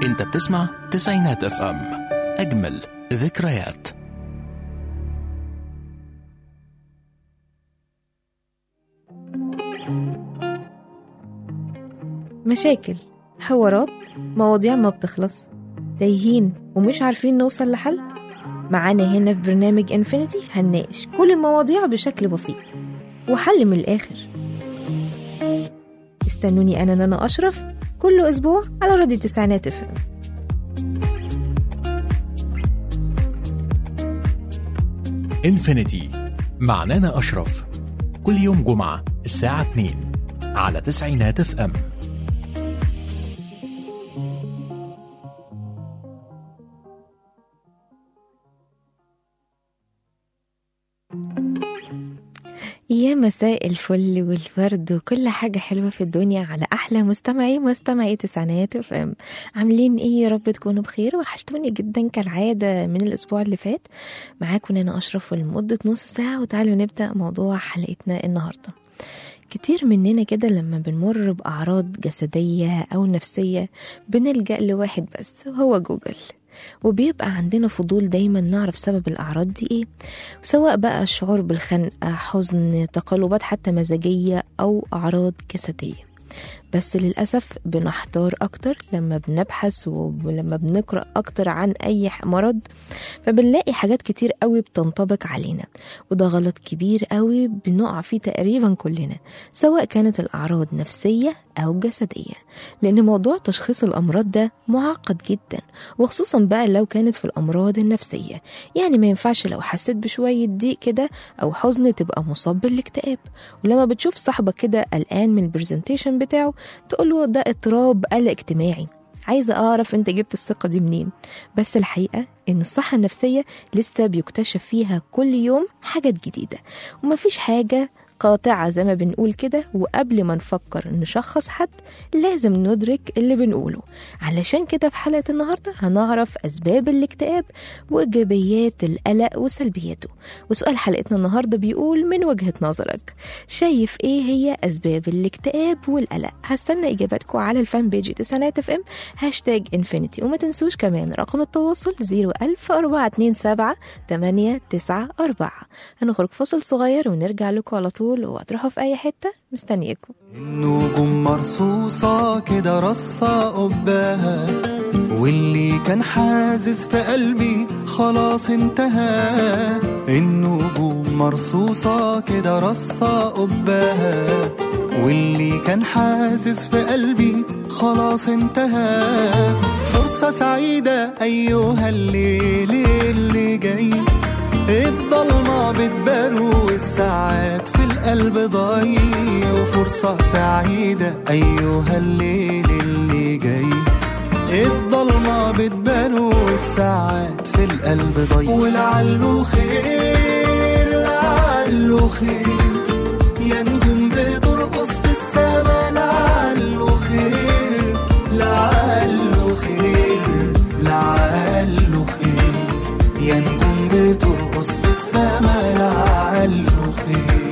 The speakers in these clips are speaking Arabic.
انت بتسمع تسعينات اف ام، اجمل ذكريات. مشاكل، حوارات، مواضيع ما بتخلص، تايهين ومش عارفين نوصل لحل. معانا هنا في برنامج انفينيتي هنناقش كل المواضيع بشكل بسيط وحل من الآخر. استنوني أنا نانا أشرف كل أسبوع على راديو تسعينات اف ام. انفينيتي مع نانا أشرف، كل يوم جمعة الساعة 2 على تسعينات اف ام. يا مساء الفل والورد وكل حاجة حلوة في الدنيا على أحلى مستمعي تسعينات اف ام. عاملين ايه؟ يا رب تكونوا بخير. وحشتوني جدا كالعادة من الأسبوع اللي فات. معاكم أنا أشرف لمدة نص ساعة، وتعالوا نبدأ موضوع حلقتنا النهاردة. كتير مننا كده لما بنمر بأعراض جسدية أو نفسية بنلجأ لواحد بس، هو جوجل. وبيبقى عندنا فضول دايما نعرف سبب الأعراض دي ايه، سواء بقى الشعور بالخنقة، حزن، تقلبات حتى مزاجية أو أعراض جسدية. بس للأسف بنحتار أكتر لما بنبحث ولما بنقرأ أكتر عن أي مرض، فبنلاقي حاجات كتير قوي بتنطبق علينا، وده غلط كبير قوي بنقع فيه تقريبا كلنا، سواء كانت الأعراض نفسية أو جسدية. لأن موضوع تشخيص الأمراض ده معقد جدا، وخصوصا بقى لو كانت في الأمراض النفسية. يعني ما ينفعش لو حسيت بشوية ضيق كده أو حزن تبقى مصاب بالاكتئاب، ولما بتشوف صاحبك كده قلقان من البرزنتيشن بتاعه تقوله ده اضطراب قلق اجتماعي. عايزة أعرف أنت جبت الثقة دي منين؟ بس الحقيقة إن الصحة النفسية لسه بيكتشف فيها كل يوم حاجات جديدة، ومفيش حاجة قاطعة زي ما بنقول كده. وقبل ما نفكر نشخص حد لازم ندرك اللي بنقوله. علشان كده في حلقة النهاردة هنعرف أسباب الاكتئاب وإيجابيات القلق وسلبياته. وسؤال حلقتنا النهاردة بيقول: من وجهة نظرك شايف إيه هي أسباب الاكتئاب والقلق؟ هستنى إجاباتكم على الفان بيج تسعينات اف ام #انفينيتي. وما تنسوش كمان رقم التواصل 01427 هنخرج فاصل صغير ونرجع لكم على طول، وهتروحوا في أي حتة مستنيكم. النجوم مرصوصة كده رصة قباها، واللي كان حازز في قلبي خلاص انتهى. النجوم مرصوصة كده رصة قباها، واللي كان حازز في قلبي خلاص انتهى. فرصة سعيدة أيها الليل اللي جاي، الضلمة بتبان والساعات في القلب ضايع. وفرصة سعيدة أيها الليل اللي جاي، الضلمة بتبان والساعات في القلب ضايع. ولعله خير لعله خير، يا نجوم بترقص في السما. لعله خير لعله خير لعله خير، يا نجوم بترقص في السما. لعله خير.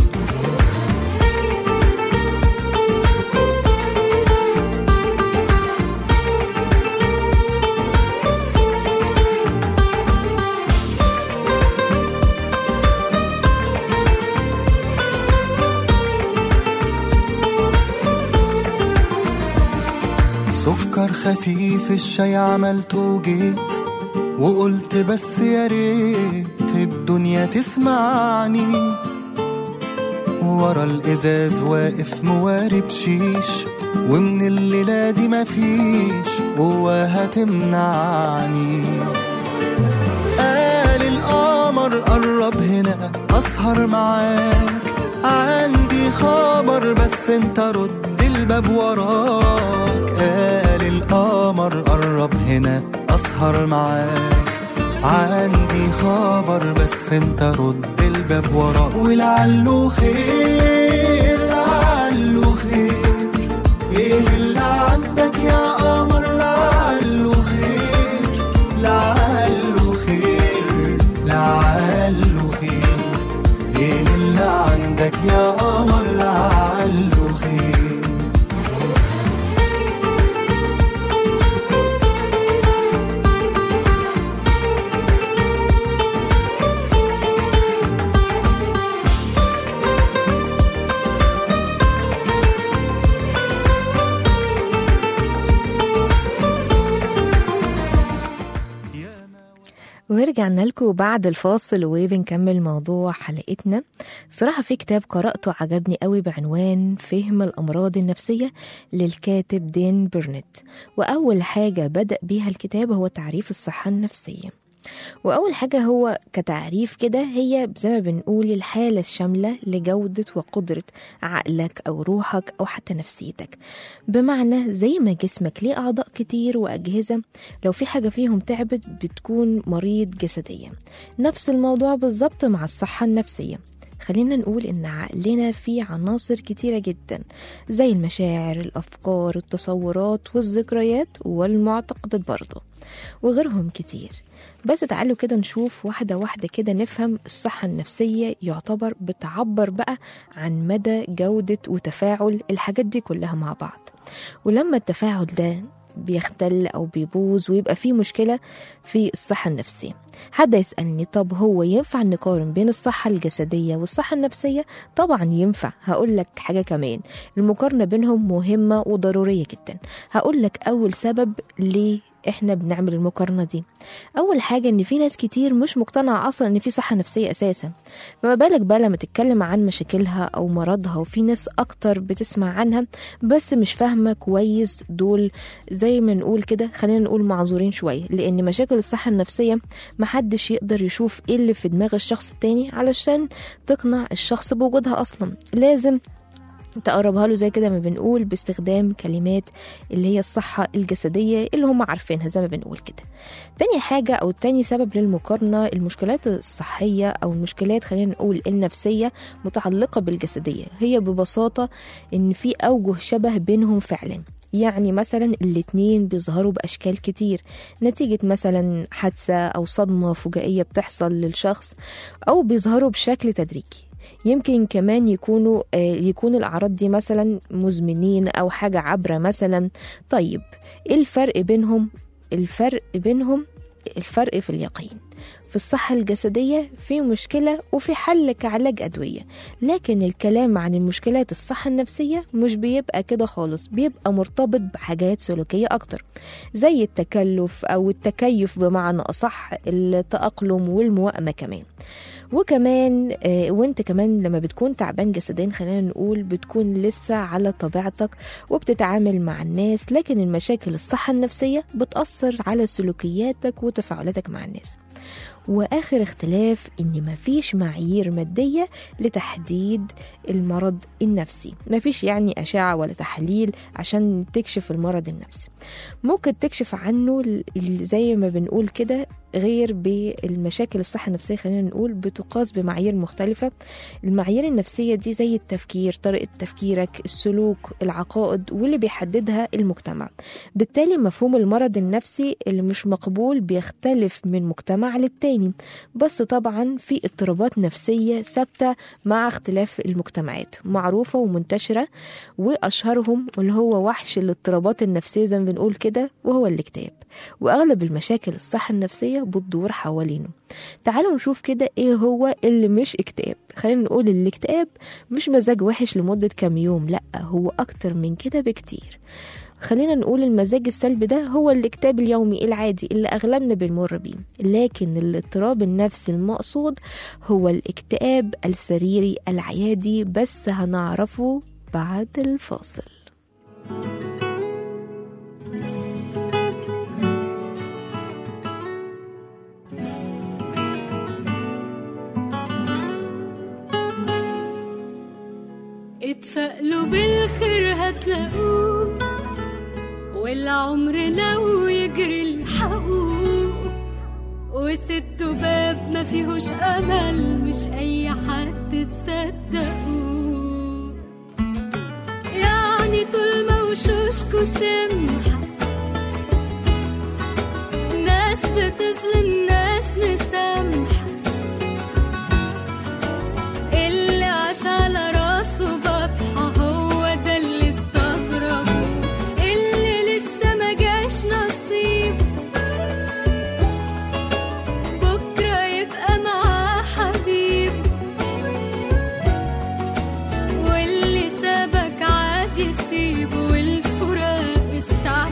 سكر خفيف الشاي عملته وجيت، وقلت بس يا ريت الدنيا تسمعني. ورا الازاز واقف موارب شيش، ومن الليلة دي مفيش قوة هتمنعني. قال القمر قرب هنا اسهر معاك، عندي خبر بس انت رد الباب وراك. قال القمر قرب هنا اسهر معاك، عندي خبر بس انت رد الباب وراك. ولعله خير لعله خير، ايه اللي عندك يا قمر؟ لعله خير لعله خير لعله خير، ايه اللي عندك يا قمر؟ لعله خير. ورجعنا لكم بعد الفاصل وبنكمل موضوع حلقتنا. صراحة في كتاب قرأته عجبني قوي بعنوان فهم الأمراض النفسية للكاتب دين بيرنت. وأول حاجة بدأ بيها الكتاب هو تعريف الصحة النفسية. وأول حاجة هو كتعريف كده هي زي ما بنقول الحالة الشاملة لجودة وقدرة عقلك أو روحك أو حتى نفسيتك. بمعنى زي ما جسمك ليه أعضاء كتير وأجهزة، لو في حاجة فيهم تعبت بتكون مريض جسديا. نفس الموضوع بالظبط مع الصحة النفسية. خلينا نقول إن عقلنا فيه عناصر كتيرة جدا زي المشاعر، الأفكار، التصورات والذكريات والمعتقدات برضو وغيرهم كتير. بس تعالوا كده نشوف واحدة واحدة كده نفهم الصحة النفسية يعتبر بتعبر بقى عن مدى جودة وتفاعل الحاجات دي كلها مع بعض. ولما التفاعل ده بيختل أو بيبوظ ويبقى فيه مشكلة في الصحة النفسية، حد يسألني طب هو ينفع نقارن بين الصحة الجسدية والصحة النفسية؟ طبعا ينفع. هقول لك حاجة كمان، المقارنة بينهم مهمة وضرورية جدا. هقول لك أول سبب ليه احنا بنعمل المقارنة دي. اول حاجة ان في ناس كتير مش مقتنعة اصلا ان في صحة نفسية اساسا، فما بالك بقى لما تتكلم عن مشاكلها او مرضها. وفي ناس اكتر بتسمع عنها بس مش فاهمة كويس. دول زي ما نقول كده خلينا نقول معذورين شوية، لان مشاكل الصحة النفسية محدش يقدر يشوف ايه اللي في دماغ الشخص التاني علشان تقنع الشخص بوجودها اصلا. لازم تقربها له زي كده ما بنقول باستخدام كلمات اللي هي الصحة الجسدية اللي هم عارفينها زي ما بنقول كده. تاني حاجة أو تاني سبب للمقارنة المشكلات الصحية أو المشكلات خلينا نقول النفسية متعلقة بالجسدية. هي ببساطة إن في أوجه شبه بينهم فعلا. يعني مثلا الاتنين بيظهروا بأشكال كتير نتيجة مثلا حادثة أو صدمة فجائية بتحصل للشخص، أو بيظهروا بشكل تدريجي. يمكن كمان يكون الأعراض دي مثلا مزمنين أو حاجة عبرة مثلا. طيب إيه الفرق بينهم؟ الفرق في اليقين. في الصحة الجسدية في مشكلة وفي حل كعلاج أدوية، لكن الكلام عن المشكلات الصحة النفسية مش بيبقى كده خالص، بيبقى مرتبط بحاجات سلوكية أكتر زي التكلف أو التكيف بمعنى أصح، التأقلم والموائمة كمان. وكمان وانت كمان لما بتكون تعبان جسديا خلينا نقول بتكون لسه على طبيعتك وبتتعامل مع الناس، لكن المشاكل الصحة النفسية بتأثر على سلوكياتك وتفاعلاتك مع الناس. وآخر اختلاف إن مفيش معايير مادية لتحديد المرض النفسي. مفيش يعني أشعة ولا تحليل عشان تكشف المرض النفسي. ممكن تكشف عنه زي ما بنقول كده غير بالمشاكل الصحة النفسية خلينا نقول بتقاس بمعايير مختلفة. المعايير النفسية دي زي التفكير، طريقة تفكيرك، السلوك، العقائد، واللي بيحددها المجتمع. بالتالي مفهوم المرض النفسي اللي مش مقبول بيختلف من مجتمع للتاني، بس طبعا في اضطرابات نفسية ثابتة مع اختلاف المجتمعات معروفة ومنتشرة، وأشهرهم واللي هو وحش الاضطرابات النفسية زي ما بنقول كده وهو الاكتئاب. وأغلب المشاكل الصحة النفسية بتدور حوالينه. تعالوا نشوف كده ايه هو اللي مش اكتئاب. خلينا نقول الاكتئاب مش مزاج وحش لمدة كام يوم، لا هو أكتر من كده بكتير. خلينا نقول المزاج السلبي ده هو الاكتئاب اليومي العادي اللي أغلبنا بنمر بيه، لكن الاضطراب النفسي المقصود هو الاكتئاب السريري العيادي، بس هنعرفه بعد الفاصل. اتفائلوا بالخير هتلاقوه، والعمر لو يجري الحقوق، وسدوا باب ما فيهوش امل مش اي حد تصدقوه. يعني طول ما وشوشكوا سمحة ناس بتظلم ناس مسامحة، اللي عاش على راسه بطحة هو ده اللي استغربه، اللي لسه ما جاش نصيب بكرة يبقى معاه حبيب، واللي سابك عادي سيبه والفراق استعجل.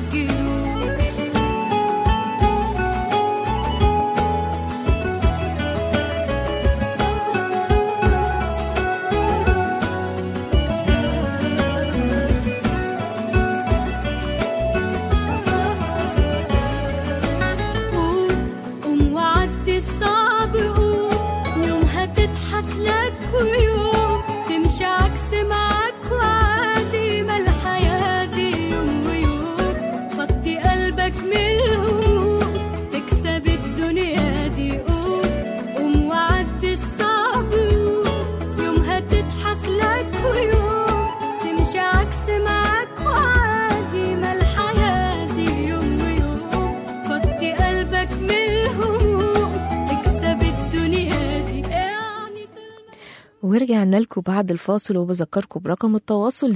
ورجعنا لكم بعد الفاصل وبذكركم برقم التواصل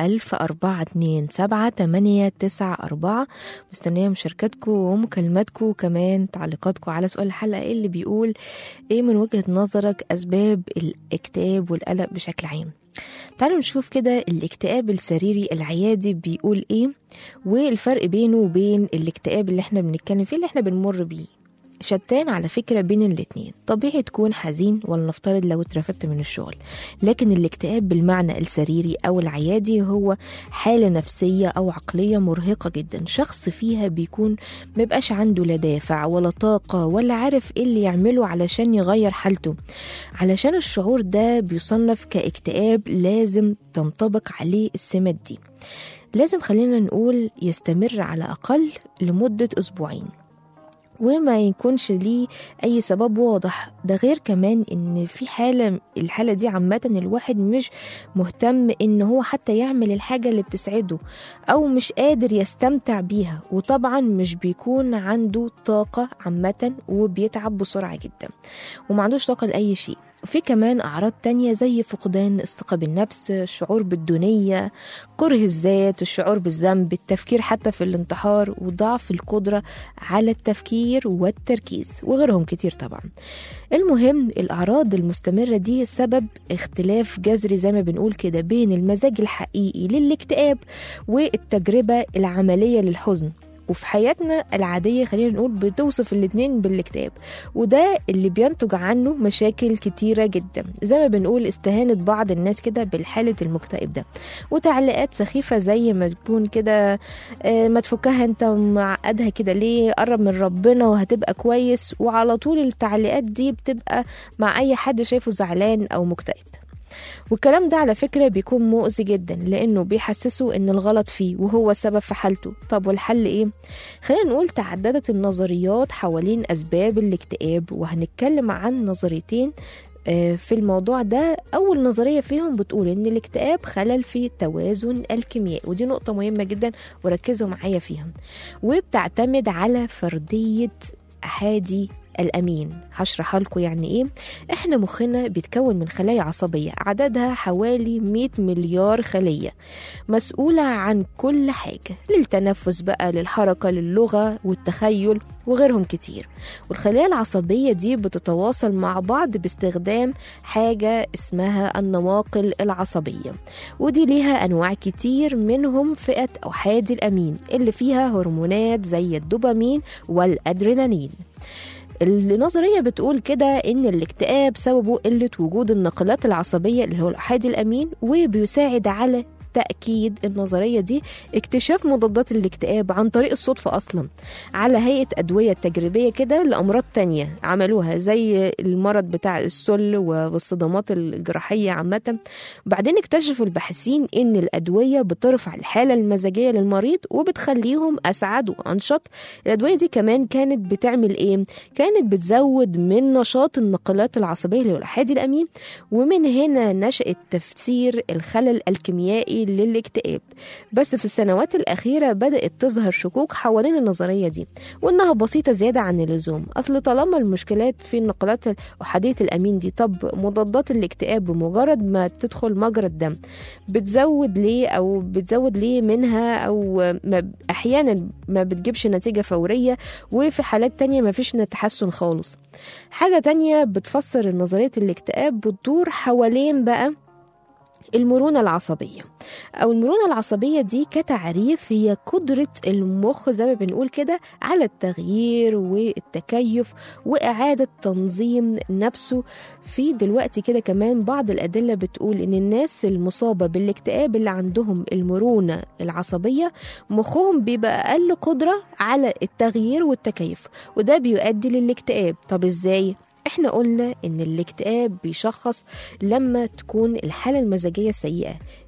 010427894. مستنية مشاركاتكم ومكالماتكم وكمان تعليقاتكم على سؤال الحلقة اللي بيقول ايه من وجهة نظرك أسباب الاكتئاب والقلق بشكل عام. تعالوا نشوف كده الاكتئاب السريري العيادي بيقول ايه والفرق بينه وبين الاكتئاب اللي احنا بنتكلم فيه اللي احنا بنمر بيه. شتان على فكرة بين الاتنين. طبيعي تكون حزين ولنفترض لو اترفدت من الشغل، لكن الاكتئاب بالمعنى السريري أو العيادي هو حالة نفسية أو عقلية مرهقة جدا. شخص فيها بيكون مبقاش عنده لا دافع ولا طاقة ولا عارف ايه اللي يعمله علشان يغير حالته. علشان الشعور ده بيصنف كاكتئاب لازم تنطبق عليه السمات دي. لازم خلينا نقول يستمر على أقل لمدة أسبوعين وما يكونش ليه أي سبب واضح. ده غير كمان إن في الحالة دي عامة الواحد مش مهتم إن هو حتى يعمل الحاجة اللي بتسعده أو مش قادر يستمتع بيها، وطبعا مش بيكون عنده طاقة عامة وبيتعب بسرعة جدا وما عندوش طاقة لأي شيء. وفي كمان أعراض تانية زي فقدان الثقة بالنفس، الشعور بالدونية، كره الذات، الشعور بالذنب، التفكير حتى في الانتحار، وضعف القدرة على التفكير والتركيز وغيرهم كتير طبعا. المهم الأعراض المستمرة دي سبب اختلاف جذري زي ما بنقول كده بين المزاج الحقيقي للاكتئاب والتجربة العملية للحزن. وفي حياتنا العادية خلينا نقول بتوصف الاتنين بالاكتئاب، وده اللي بينتج عنه مشاكل كتيرة جدا زي ما بنقول استهانت بعض الناس كده بالحالة المكتئب ده، وتعليقات سخيفة زي ما تكون كده ما تفكها انت معقدها كده ليه، قرب من ربنا وهتبقى كويس. وعلى طول التعليقات دي بتبقى مع اي حد شايفه زعلان او مكتئب. والكلام ده على فكرة بيكون مؤذي جدا لأنه بيحسسه إن الغلط فيه وهو السبب في حالته. طب والحل إيه؟ خلينا نقول تعددت النظريات حوالين أسباب الاكتئاب، وهنتكلم عن نظريتين في الموضوع ده. أول نظرية فيهم بتقول إن الاكتئاب خلل في التوازن الكيميائي، ودي نقطة مهمة جدا وركزوا معايا فيهم، وبتعتمد على فردية أحادي الأمين. هشرحها لكم يعني إيه. إحنا مخنا بيتكون من خلايا عصبية عددها حوالي 100 مليار خلية مسؤولة عن كل حاجة، للتنفس بقى، للحركة، للغة والتخيل وغيرهم كتير. والخلايا العصبية دي بتتواصل مع بعض باستخدام حاجة اسمها النواقل العصبية، ودي ليها أنواع كتير منهم فئة أحادي الأمين اللي فيها هرمونات زي الدوبامين والأدرينالين. النظرية بتقول كده إن الاكتئاب سببه قلة وجود الناقلات العصبية اللي هو الأحادي الأمين، وبيساعد على تأكيد النظرية دي اكتشاف مضادات الاكتئاب عن طريق الصدفة أصلا على هيئة أدوية تجريبية كده لأمراض تانية عملوها زي المرض بتاع السل والصدمات الجراحية عامة. بعدين اكتشفوا الباحثين إن الأدوية بترفع الحالة المزاجية للمريض وبتخليهم أسعد وأنشط. الأدوية دي كمان كانت بتعمل إيه؟ كانت بتزود من نشاط النقلات العصبية للأحادي الأمين، ومن هنا نشأت تفسير الخلل الكيميائي للاكتئاب. بس في السنوات الأخيرة بدأت تظهر شكوك حوالين النظرية دي وإنها بسيطة زيادة عن اللزوم. أصل طالما المشكلات في النقلات أحادية الأمين دي، طب مضادات الاكتئاب بمجرد ما تدخل مجرى الدم بتزود ليه منها، أو أحيانا ما بتجيبش نتيجة فورية، وفي حالات تانية ما فيش تحسن خالص. حاجة تانية بتفسر نظرية الاكتئاب بتدور حوالين بقى المرونة العصبية. أو المرونة العصبية دي كتعريف هي قدرة المخ زي ما بنقول كده على التغيير والتكيف وإعادة تنظيم نفسه. في دلوقتي كده كمان بعض الأدلة بتقول إن الناس المصابة بالاكتئاب اللي عندهم المرونة العصبية مخهم بيبقى أقل قدرة على التغيير والتكيف، وده بيؤدي للاكتئاب. طب إزاي؟ احنا قلنا ان الاكتئاب بيشخص لما تكون الحالة المزاجية سيئة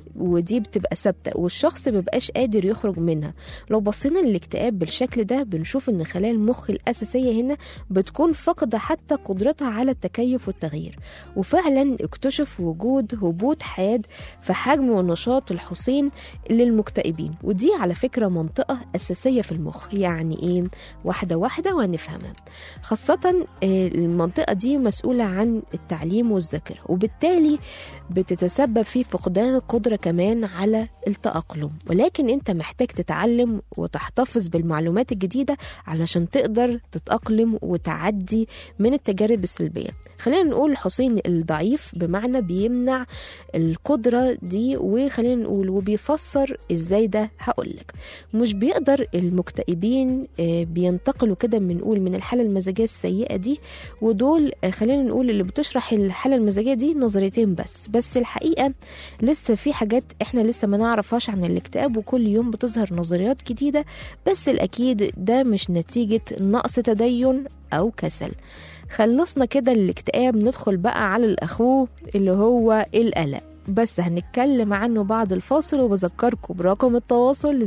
ودي بتبقى ثابته والشخص مبقاش قادر يخرج منها. لو بصينا للاكتئاب بالشكل ده بنشوف ان خلايا المخ الاساسيه هنا بتكون فاقده حتى قدرتها على التكيف والتغيير. وفعلا اكتشف وجود هبوط حاد في حجم ونشاط الحصين للمكتئبين، ودي على فكره منطقه اساسيه في المخ. يعني ايه؟ واحده واحده وهنفهمها. خاصه المنطقه دي مسؤوله عن التعليم والذاكره، وبالتالي بتتسبب في فقدان القدره كمان على التأقلم. ولكن انت محتاج تتعلم وتحتفظ بالمعلومات الجديدة علشان تقدر تتأقلم وتعدي من التجارب السلبية. خلينا نقول الحصين الضعيف بمعنى بيمنع القدرة دي، وخلينا نقول وبيفسر ازاي ده. هقولك مش بيقدر المكتئبين بينتقلوا كده بنقول من الحالة المزاجية السيئة دي، ودول خلينا نقول اللي بتشرح الحالة المزاجية دي نظريتين بس الحقيقة لسه في حاجات احنا لسه ما نعرفهاش عن الاكتئاب، وكل يوم بتظهر نظريات جديدة. بس الأكيد ده مش نتيجة نقص تدين أو كسل. خلصنا كده الاكتئاب، ندخل بقى على الأخوه اللي هو القلق، بس هنتكلم عنه بعد الفاصل. وبذكركم برقم التواصل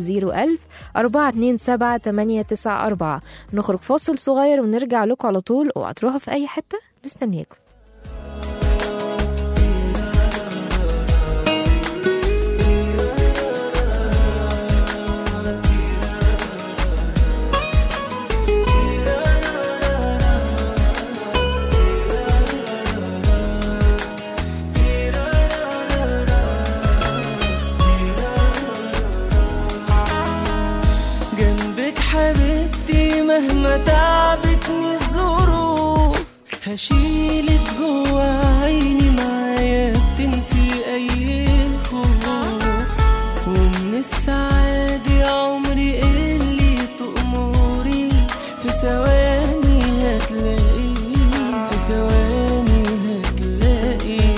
010427894. نخرج فاصل صغير ونرجع لكم على طول، اوعى تروحوا في أي حتة، مستنياكم. مهما تعبتني الظروف هشيلك جوا عيني معايا بتنسي أي خوف، ومن السعادة عمري اللي تأمري في ثواني هتلاقي، في ثواني هتلاقي.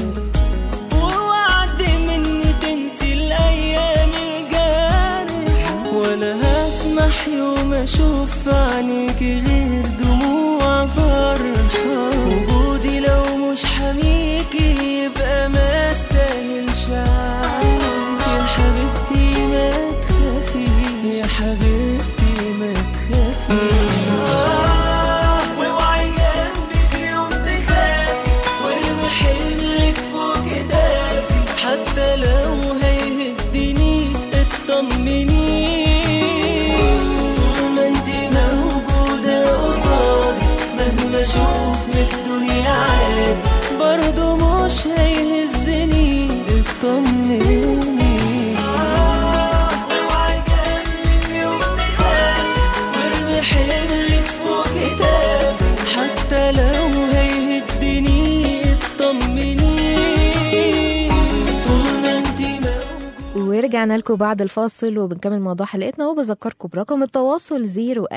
ووعد مني تنسي الأيام الجارحة، ولا هسمح يوم أشوف في عينيكي غير دموع فرحة. وجودي لو مش حميكي يبقى ما استاهلش عينك. يا حبيبتي ما تخافي، يا حبيبتي ما تخافي. واوعي جنبك يوم تخافي، وارمي حملك فوق كتافي. حتى لو هيهدني اطمني، بشوف من الدنيا عادي برضو مش هيهزني، اطمني. اوعي جنبك يوم تخافي، وارمي حملك فوق كتافي. حتى لو هيهدني اطمني، طول ما انتي موجودة. ورجعنا لكم بعد الفاصل وبنكمل موضوع حلقتنا، وبذكركم برقم التواصل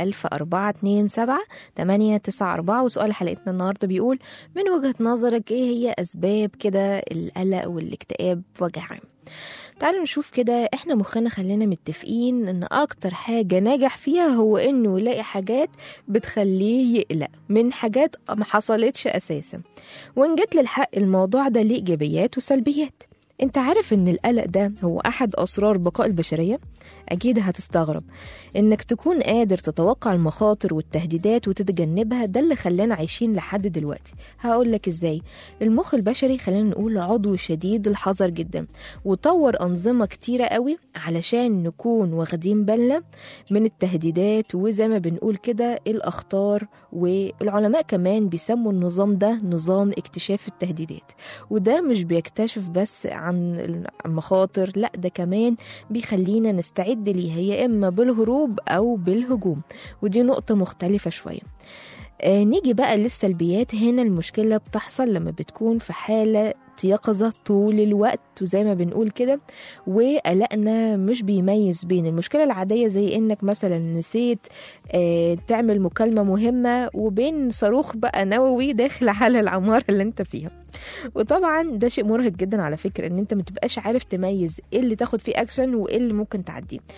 010427894. وسؤال حلقتنا النهارده بيقول: من وجهة نظرك ايه هي اسباب كده القلق والاكتئاب بوجه عام؟ تعالوا نشوف كده. احنا مخنا خلينا متفقين ان اكتر حاجة ناجح فيها هو انه يلاقي حاجات بتخليه يقلق من حاجات ما حصلتش اساسا. وان جت للحق الموضوع ده ليه ايجابيات وسلبيات. انت عارف ان القلق ده هو احد اسرار بقاء البشرية؟ اكيد هتستغرب انك تكون قادر تتوقع المخاطر والتهديدات وتتجنبها. ده اللي خلانا عايشين لحد دلوقتي. هقولك ازاي. المخ البشري خلينا نقول عضو شديد الحذر جدا، وطور انظمة كتيرة قوي علشان نكون واخدين بالنا من التهديدات وزي ما بنقول كده الاخطار. والعلماء كمان بيسموا النظام ده نظام اكتشاف التهديدات. وده مش بيكتشف بس عن المخاطر، لا ده كمان بيخلينا نستعد ليها يا إما بالهروب أو بالهجوم، ودي نقطة مختلفة شوية. نيجي بقى للسلبيات. هنا المشكلة بتحصل لما بتكون في حالة يقظة طول الوقت وزي ما بنقول كده، وقلقنا مش بيميز بين المشكلة العادية زي انك مثلا نسيت تعمل مكالمة مهمة وبين صاروخ بقى نووي داخل على العمارة اللي انت فيها. وطبعا ده شيء مرهق جدا على فكرة، ان انت متبقاش عارف تميز ايه اللي تاخد فيه اكشن وايه اللي ممكن تعديه.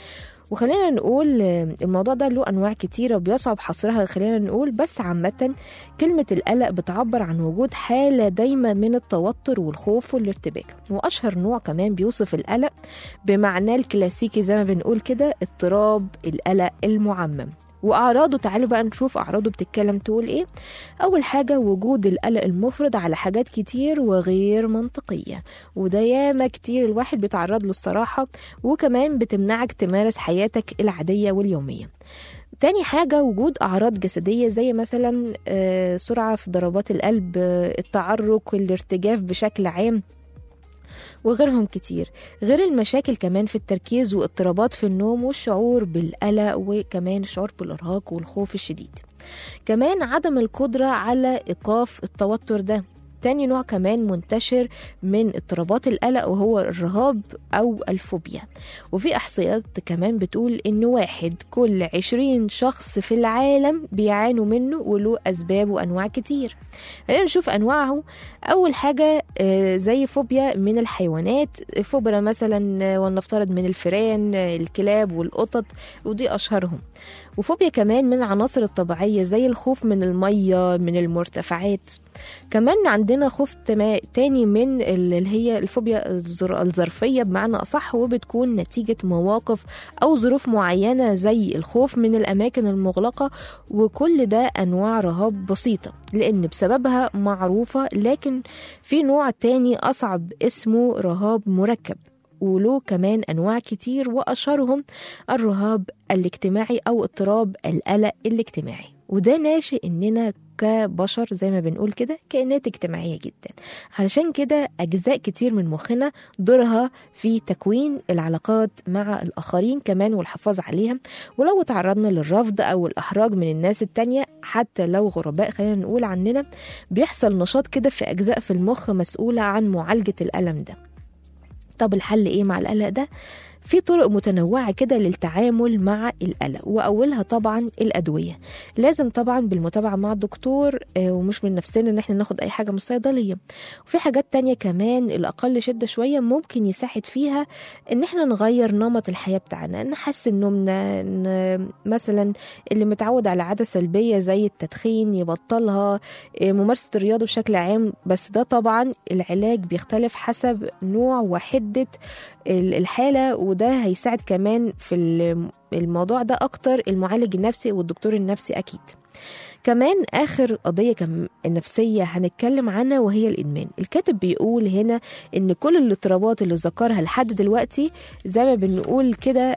وخلينا نقول الموضوع ده له أنواع كتيرة وبيصعب حصرها، خلينا نقول بس عامة كلمة القلق بتعبر عن وجود حالة دايمة من التوتر والخوف والارتباك. وأشهر نوع كمان بيوصف القلق بمعناه الكلاسيكي زي ما بنقول كده اضطراب القلق المعمم. وأعراضه، تعالوا بقى نشوف أعراضه بتتكلم تقول إيه. أول حاجة وجود القلق المفرط على حاجات كتير وغير منطقية، وده ياما كتير الواحد بيتعرض له الصراحة، وكمان بتمنعك تمارس حياتك العادية واليومية. تاني حاجة وجود أعراض جسدية زي مثلا سرعة في ضربات القلب، التعرق، الارتجاف بشكل عام، وغيرهم كتير. غير المشاكل كمان في التركيز واضطرابات في النوم والشعور بالقلق، وكمان الشعور بالإرهاق والخوف الشديد. كمان عدم القدرة على إيقاف التوتر ده. تاني نوع كمان منتشر من اضطرابات القلق وهو الرهاب أو الفوبيا. وفي إحصائيات كمان بتقول إن 1 كل 20 شخص في العالم بيعانوا منه، وله أسباب وأنواع كتير. خلينا نشوف أنواعه. أول حاجة زي فوبيا من الحيوانات، فوبيا مثلا ونفترض من الفئران، الكلاب والقطط، ودي أشهرهم. وفوبيا كمان من العناصر الطبيعية زي الخوف من المية، من المرتفعات. كمان عندنا خوف تاني من اللي هي الفوبيا الظرفية بمعنى أصح، وبتكون نتيجة مواقف أو ظروف معينة زي الخوف من الأماكن المغلقة. وكل ده أنواع رهاب بسيطة لأن بسببها معروفة. لكن في نوع تاني أصعب اسمه رهاب مركب، وله كمان أنواع كتير، وأشهرهم الرهاب الاجتماعي أو اضطراب القلق الاجتماعي. وده ناشئ إننا كبشر زي ما بنقول كده كائنات اجتماعية جدا، علشان كده أجزاء كتير من مخنا دورها في تكوين العلاقات مع الآخرين كمان والحفاظ عليها. ولو تعرضنا للرفض أو الإحراج من الناس التانية حتى لو غرباء خلينا نقول عننا، بيحصل نشاط كده في أجزاء في المخ مسؤولة عن معالجة الألم ده. طب الحل إيه مع القلق ده؟ في طرق متنوعة كده للتعامل مع القلق، وأولها طبعا الأدوية. لازم طبعا بالمتابعة مع الدكتور، ومش من نفسنا إن احنا ناخد أي حاجة من الصيدلية. وفي حاجات تانية كمان الأقل شدة شوية ممكن يساعد فيها إن احنا نغير نمط الحياة بتاعنا، نحسن نومنا، مثلا اللي متعود على عادة سلبية زي التدخين يبطلها، ممارسة الرياضة بشكل عام. بس ده طبعا العلاج بيختلف حسب نوع وحدة الحالة، وده هيساعد كمان في الموضوع ده أكتر المعالج النفسي والدكتور النفسي أكيد. كمان آخر قضية النفسية هنتكلم عنها وهي الإدمان. الكاتب بيقول هنا إن كل الاضطرابات اللي ذكرها لحد دلوقتي زي ما بنقول كده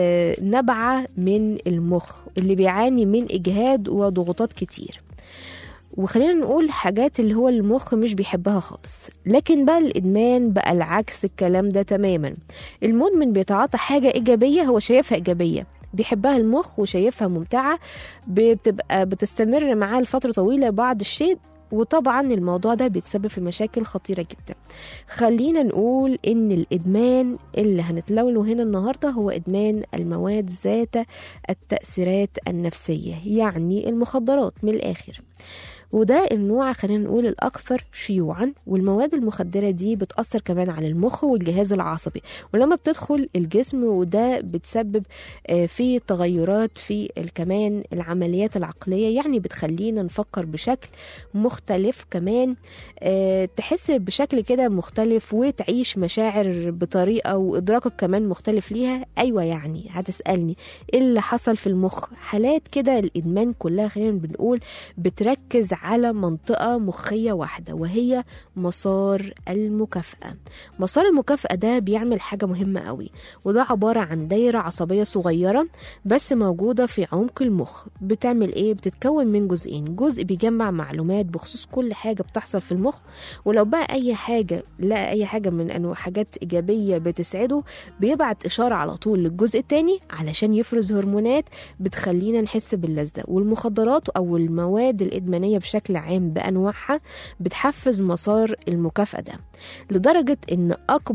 نبعة من المخ اللي بيعاني من إجهاد وضغوطات كتير. وخلينا نقول حاجات اللي هو المخ مش بيحبها خالص. لكن بقى الإدمان بقى العكس الكلام ده تماما. المدمن بيتعاطى حاجة إيجابية هو شايفها إيجابية، بيحبها المخ وشايفها ممتعة، بتبقى بتستمر معاه لفترة طويلة بعض الشيء، وطبعا الموضوع ده بيتسبب في مشاكل خطيرة جدا. خلينا نقول إن الإدمان اللي هنتلونه هنا النهاردة هو إدمان المواد ذات التأثيرات النفسية، يعني المخدرات من الآخر. وده النوع خلينا نقول الأكثر شيوعا. والمواد المخدرة دي بتأثر كمان على المخ والجهاز العصبي، ولما بتدخل الجسم وده بتسبب في تغيرات في كمان العمليات العقلية، يعني بتخلينا نفكر بشكل مختلف، كمان تحس بشكل كده مختلف، وتعيش مشاعر بطريقة وإدراكك كمان مختلف ليها. أيوة يعني هتسألني إيه اللي حصل في المخ؟ حالات كده الإدمان كلها خلينا بنقول بتركز على منطقة مخية واحدة وهي مسار المكافأة. مسار المكافأة ده بيعمل حاجة مهمة قوي، وده عبارة عن دايرة عصبية صغيرة بس موجودة في عمق المخ. بتعمل ايه؟ بتتكون من جزئين، جزء بيجمع معلومات بخصوص كل حاجة بتحصل في المخ، ولو بقى اي حاجة من انواع حاجات ايجابية بتسعده بيبعت اشارة على طول للجزء التاني علشان يفرز هرمونات بتخلينا نحس باللذة. والمخدرات او المواد الادمانية بشكل بشكل عام بأنواعها بتحفز مسار المكافأة ده، لدرجة إن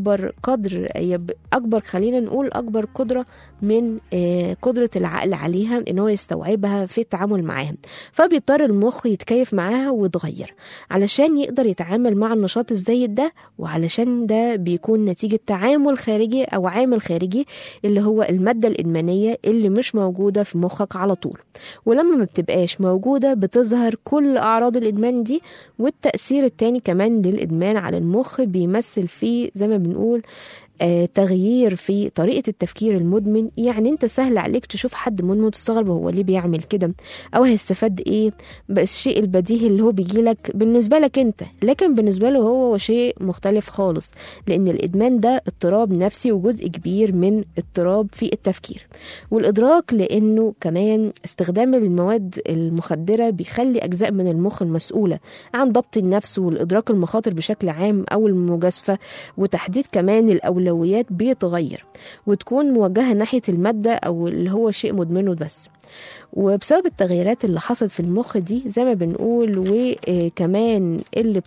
خلينا نقول أكبر قدرة من قدرة العقل عليها إن هو يستوعبها في التعامل معاها، فبيضطر المخ يتكيف معاها ويتغير علشان يقدر يتعامل مع النشاط الزايد ده، وعلشان ده بيكون نتيجة تعامل خارجي أو عامل خارجي اللي هو المادة الإدمانية اللي مش موجودة في مخك على طول. ولما ما بتبقاش موجودة بتظهر كل أعراض الإدمان دي. والتأثير التاني كمان للإدمان على المخ بيمثل فيه زي ما بنقول تغيير في طريقة التفكير المدمن. يعني انت سهل عليك تشوف حد مدمن تستغرب هو ليه بيعمل كده او هيستفاد ايه، بس الشيء البديهي اللي هو بيجيلك بالنسبة لك انت، لكن بالنسبة له هو شيء مختلف خالص، لان الادمان ده اضطراب نفسي وجزء كبير من اضطراب في التفكير والادراك، لانه كمان استخدام المواد المخدرة بيخلي اجزاء من المخ المسؤولة عن ضبط النفس والادراك المخاطر بشكل عام او المجازفة وتحديد كمان الأولويات بيتغير وتكون موجهة ناحية المادة أو اللي هو شيء مدمنه بس. وبسبب التغييرات اللي حصلت في المخ دي زي ما بنقول، وكمان اللي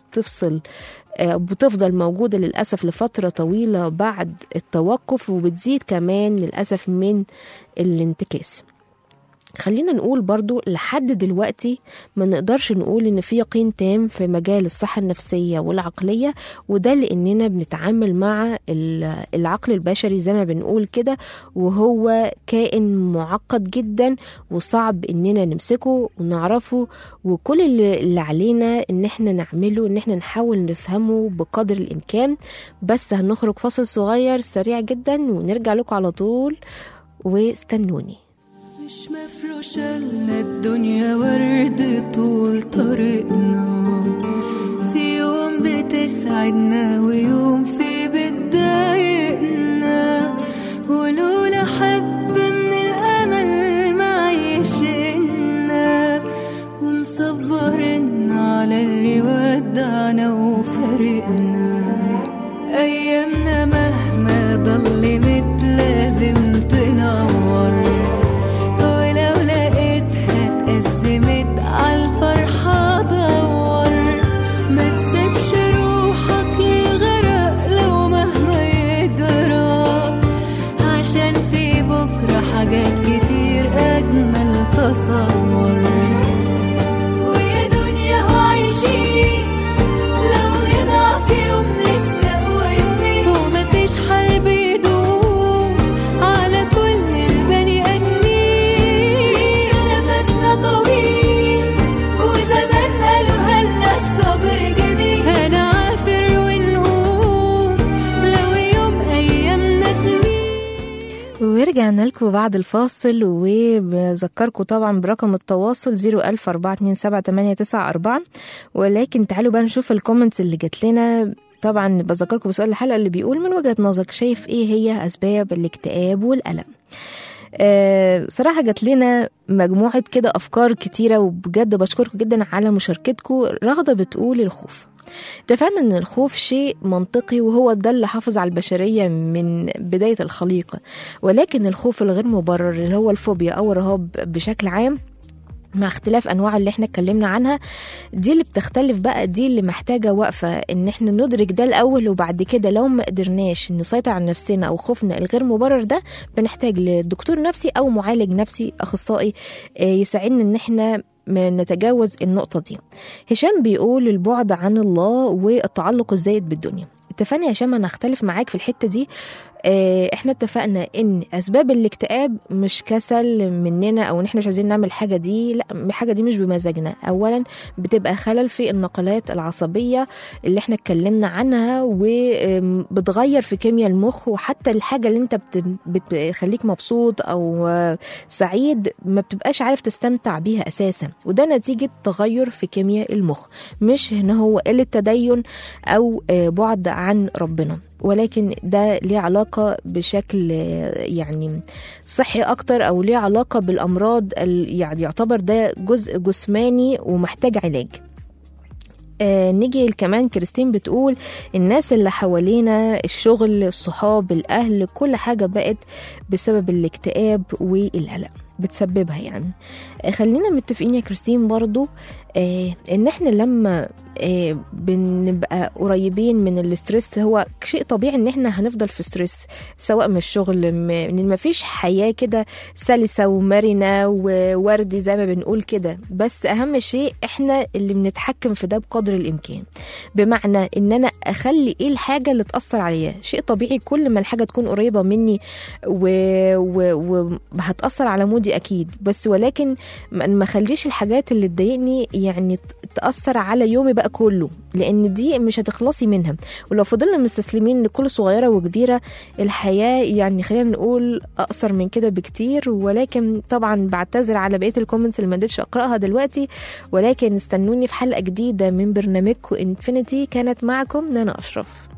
بتفضل موجودة للأسف لفترة طويلة بعد التوقف، وبتزيد كمان للأسف من الانتكاس. خلينا نقول برضو لحد دلوقتي ما نقدرش نقول ان في يقين تام في مجال الصحة النفسية والعقلية، وده لاننا بنتعامل مع العقل البشري زي ما بنقول كده، وهو كائن معقد جدا وصعب اننا نمسكه ونعرفه، وكل اللي علينا ان احنا نعمله ان احنا نحاول نفهمه بقدر الامكان. بس هنخرج فاصل صغير سريع جدا ونرجع لكم على طول، واستنوني. مش مفروشة لنا الدنيا ورد طول طريقنا، في يوم بتسعدنا ويوم في بتضايقنا، ولولا حب من الأمل معيشنا ومصبرنا على اللي ودعنا وفارقنا. أيامنا مهما ضلمت لازم تنور، عالفرحة دور، ما تسيبش روحك للغرق لو مهما يجرى، عشان في بكرة حاجات كتير أجمل تصور. ويا دنيا عايشين لو نضع في يوم نستقوى يومين، ومفيش حل بيدوم على كل البني آدمين، لسه نفسنا طويل ورجعنا لكم بعد الفاصل، وبذكركم طبعا برقم التواصل 014278994. ولكن تعالوا بقى نشوف الكومنتس اللي جات لنا. طبعا بذكركم بسؤال الحلقة اللي بيقول من وجهة نظرك شايف ايه هي أسباب الاكتئاب والألم؟ صراحة جات لنا مجموعة كده أفكار كتيرة، وبجد بشكركم جدا على مشاركتكم. رغدة بتقول الخوف. اتفقنا ان الخوف شيء منطقي وهو ده اللي حافظ على البشرية من بداية الخليقة، ولكن الخوف الغير مبرر اللي هو الفوبيا او الرهاب بشكل عام مع اختلاف انواع اللي احنا اتكلمنا عنها، دي اللي بتختلف بقى، دي اللي محتاجة وقفة ان احنا ندرك ده الاول، وبعد كده لو ما قدرناش نسيطر على نفسنا او خوفنا الغير مبرر ده بنحتاج لدكتور نفسي او معالج نفسي اخصائي يساعدنا ان احنا نتجاوز النقطة دي. هشام بيقول البعد عن الله والتعلق الزايد بالدنيا. اتفقنا يا هشام، انا اختلف معاك في الحتة دي. احنا اتفقنا ان اسباب الاكتئاب مش كسل مننا او ان احنا مش عايزين نعمل حاجة دي، لا، حاجة دي مش بمزاجنا. اولا بتبقى خلل في النقلات العصبية اللي احنا اتكلمنا عنها، وبتغير في كيمياء المخ، وحتى الحاجة اللي انت بتخليك مبسوط او سعيد ما بتبقاش عارف تستمتع بيها اساسا، وده نتيجة تغير في كيمياء المخ، مش ان هو قلة تدين او بعد عن ربنا، ولكن ده ليه علاقة بشكل يعني صحي أكتر، أو ليه علاقة بالأمراض، يعني يعتبر ده جزء جسماني ومحتاج علاج. نيجي كمان كريستين بتقول الناس اللي حوالينا، الشغل، الصحاب، الأهل، كل حاجة بقت بسبب الاكتئاب والقلق. بتسببها يعني. خلينا متفقين يا كريستين برضو ان احنا لما بنبقى قريبين من الاسترس، هو شيء طبيعي ان احنا هنفضل في ستريس سواء من الشغل، ان ما فيش حياة كده سلسة ومرنة ووردي زي ما بنقول كده. بس اهم شيء احنا اللي بنتحكم في ده بقدر الامكان، بمعنى ان انا اخلي ايه الحاجة اللي تأثر عليا. شيء طبيعي كل ما الحاجة تكون قريبة مني وهتأثر على مودي اكيد، بس ولكن ما اخليش الحاجات اللي تضايقني يعني تأثر على يومي بقى كله، لان دي مش هتخلصي منها. ولو فضلنا مستسلمين لكل صغيرة وكبيرة، الحياة يعني خلينا نقول اقصر من كده بكتير. ولكن طبعا بعتذر على بقية الكومنتس اللي ما قدرتش اقراها دلوقتي، ولكن استنوني في حلقة جديدة من برنامجكم انفينيتي. كانت معكم نانا أشرف.